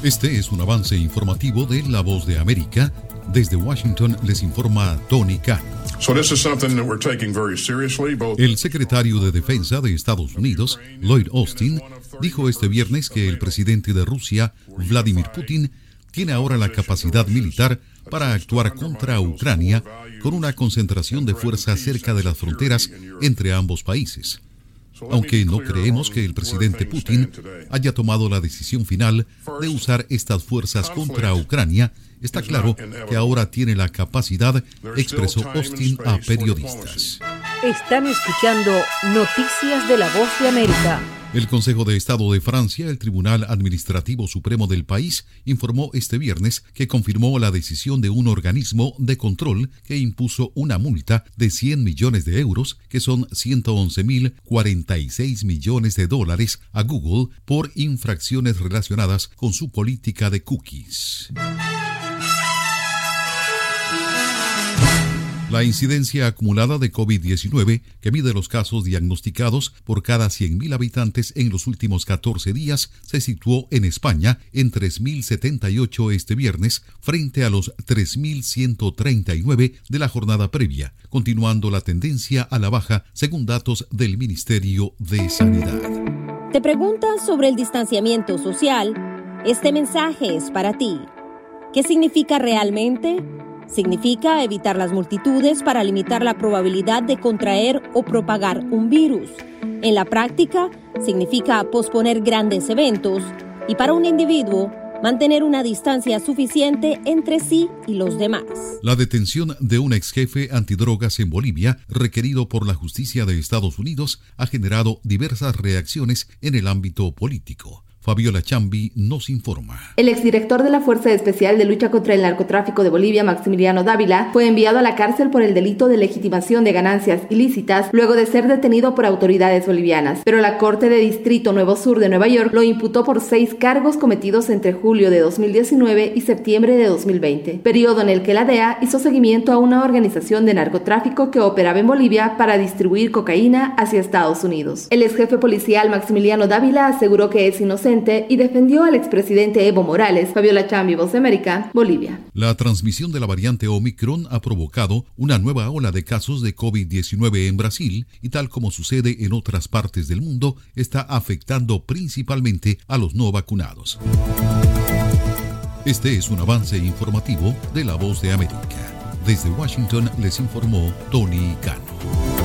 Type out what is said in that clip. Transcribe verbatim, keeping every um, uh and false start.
Este es un avance informativo de La Voz de América. Desde Washington les informa Tony Cano. So this is something that we're taking very seriously, both... El secretario de Defensa de Estados Unidos, Lloyd Austin, dijo este viernes que el presidente de Rusia, Vladimir Putin, tiene ahora la capacidad militar para actuar contra Ucrania con una concentración de fuerzas cerca de las fronteras entre ambos países. Aunque no creemos que el presidente Putin haya tomado la decisión final de usar estas fuerzas contra Ucrania, está claro que ahora tiene la capacidad, expresó Austin a periodistas. Están escuchando Noticias de La Voz de América. El Consejo de Estado de Francia, el Tribunal Administrativo Supremo del país, informó este viernes que confirmó la decisión de un organismo de control que impuso una multa de cien millones de euros, que son ciento once mil cuarenta y seis millones de dólares, a Google por infracciones relacionadas con su política de cookies. La incidencia acumulada de COVID diecinueve, que mide los casos diagnosticados por cada cien mil habitantes en los últimos catorce días, se situó en España en tres mil setenta y ocho este viernes, frente a los tres mil ciento treinta y nueve de la jornada previa, continuando la tendencia a la baja según datos del Ministerio de Sanidad. ¿Te preguntas sobre el distanciamiento social? Este mensaje es para ti. ¿Qué significa realmente? Significa evitar las multitudes para limitar la probabilidad de contraer o propagar un virus. En la práctica, significa posponer grandes eventos y para un individuo, mantener una distancia suficiente entre sí y los demás. La detención de un ex jefe antidrogas en Bolivia, requerido por la justicia de Estados Unidos, ha generado diversas reacciones en el ámbito político. Fabiola Chambi nos informa. El exdirector de la Fuerza Especial de Lucha contra el Narcotráfico de Bolivia, Maximiliano Dávila, fue enviado a la cárcel por el delito de legitimación de ganancias ilícitas luego de ser detenido por autoridades bolivianas. Pero la Corte de Distrito Nuevo Sur de Nueva York lo imputó por seis cargos cometidos entre julio de dos mil diecinueve y septiembre de dos mil veinte, periodo en el que la D E A hizo seguimiento a una organización de narcotráfico que operaba en Bolivia para distribuir cocaína hacia Estados Unidos. El ex jefe policial Maximiliano Dávila aseguró que es inocente y defendió al expresidente Evo Morales. Fabiola Chambi, Voz de América, Bolivia. La transmisión de la variante Omicron ha provocado una nueva ola de casos de COVID diecinueve en Brasil y, tal como sucede en otras partes del mundo, está afectando principalmente a los no vacunados. Este es un avance informativo de La Voz de América. Desde Washington les informó Tony Cano.